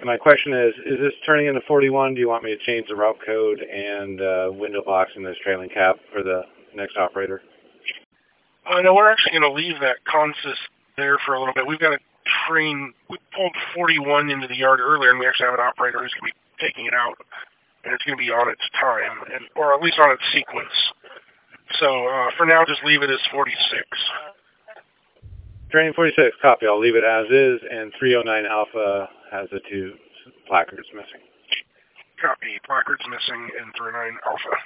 And my question is this turning into 41? Do you want me to change the route code and window box and this trailing cab for the next operator? No, we're actually going to leave that consist there for a little bit. We've got a train. We pulled 41 into the yard earlier, and we actually have an operator who's going to be taking it out, and it's going to be on its time, or at least on its sequence. So for now, just leave it as 46. Train 46, copy. I'll leave it as is, and 309 Alpha has the 2 placards missing. Copy. Placards missing in 309 Alpha.